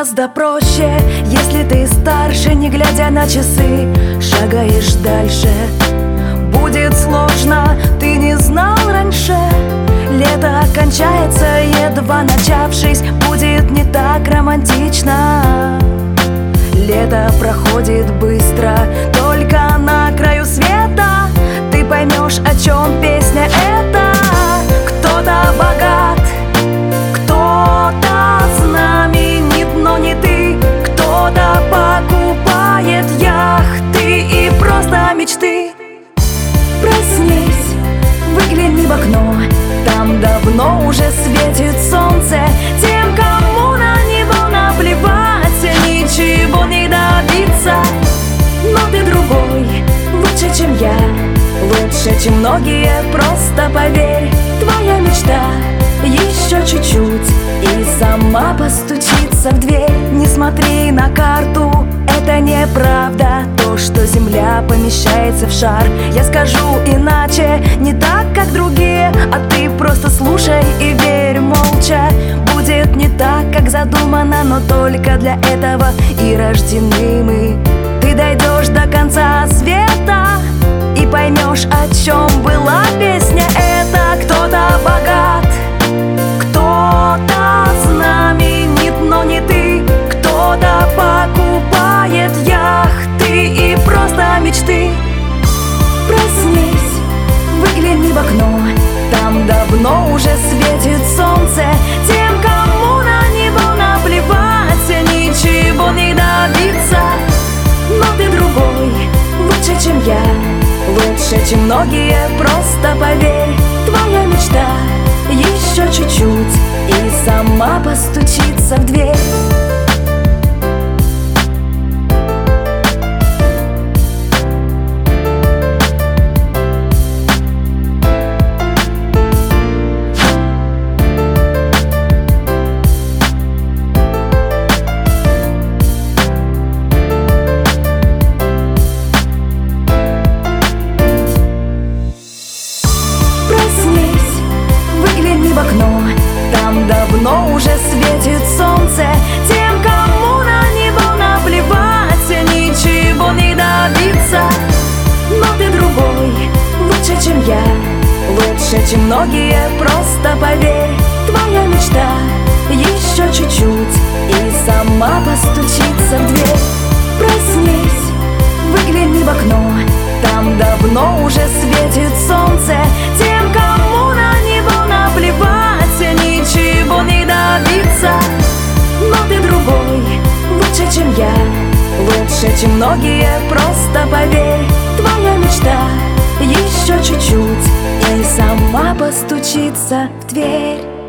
гораздо проще, если ты старше, не глядя на часы, шагаешь дальше. Будет сложно, ты не знал раньше. Лето кончается, едва начавшись, будет не так романтично. Лето проходит быстро, только на краю света ты поймешь, о чем песня эта. Кто-то богат, кто-то знаменит, но не ты. Кто-то покупает яхты и просто мечты. Проснись, выгляни в окно, там давно уже светит солнце. Тем, кому на него наплевать, ничего не добиться. Но ты другой, лучше, чем я, лучше, чем многие, просто поверь. Твоя мечта еще чуть-чуть и сама постучится в дверь. Не смотри на карту, это неправда, то, что земля помещается в шар. Я скажу иначе, не так, как другие, а ты просто слушай и верь молча. Будет не так, как задумано, но только для этого и рождены мы. Ты дойдешь до конца света и поймешь, о чем была песня эта. Кто-то богат, кто-то знаменит, но не ты. Кто-то покупает яхты и просто мечты. Проснись, выгляни в окно, там давно уже светит солнце. Тем, кому на него наплевать, ничего не добиться. Но ты другой, лучше, чем я, лучше, чем многие, просто поверь. Твоя мечта еще чуть-чуть и сама постучится в дверь. Там давно уже светит солнце. Тем, кому на него наплевать, ничего не добиться. Но ты другой, лучше, чем я, лучше, чем многие, просто поверь. Твоя мечта еще чуть-чуть и сама постучится в дверь. Проснись, выгляни в окно, там давно уже светит солнце. Тем, кому на него наплевать, ничего не добиться. Но ты другой, лучше, чем я, лучше, чем многие, просто поверь. Твоя мечта еще чуть-чуть и сама постучится в дверь.